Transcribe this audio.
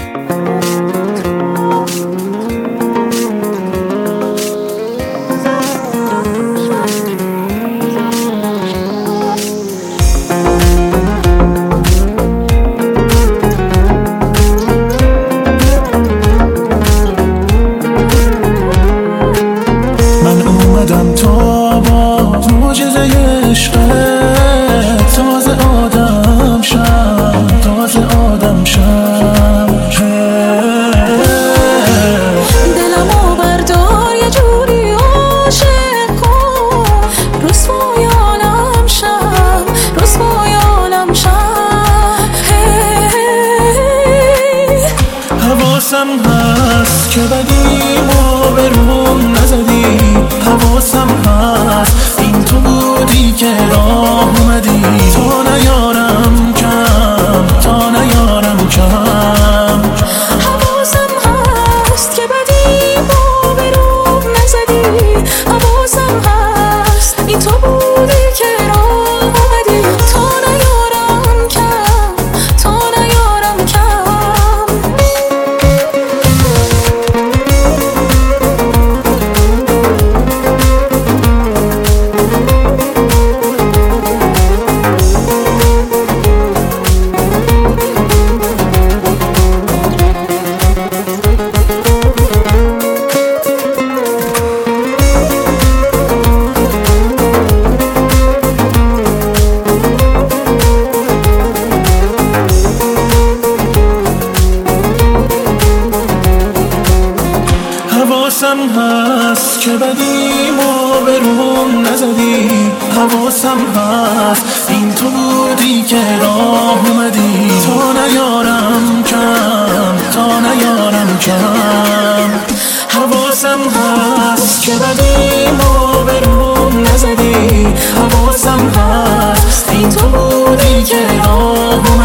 اومدم تا با معجزه عشقت تازه آدم شم، تازه آدم شم. دلمو بردار یه جوری عاشق کن، رسوای عالم شم، رسوای عالم شم. حواسم هست که بدیمو به روم نزدی، حواسم هست این تو بودی که راه اومدی. تا نیارم کم، تا نیارم کم. حواسم هست که بدیمو به روم نزدی، حواسم هست این تو بودی که راه اومدی. تا نیارم کم، تا نیارم کم. حواسم هست که بدیمو به روم نزدی، حواسم هست این تو بودی که راه اومدی. تا نیارم کم، تا نیارم کم. حواسم هست که بدیمو به روم نزدی، حواسم هست این تو بودی که راه اومدی.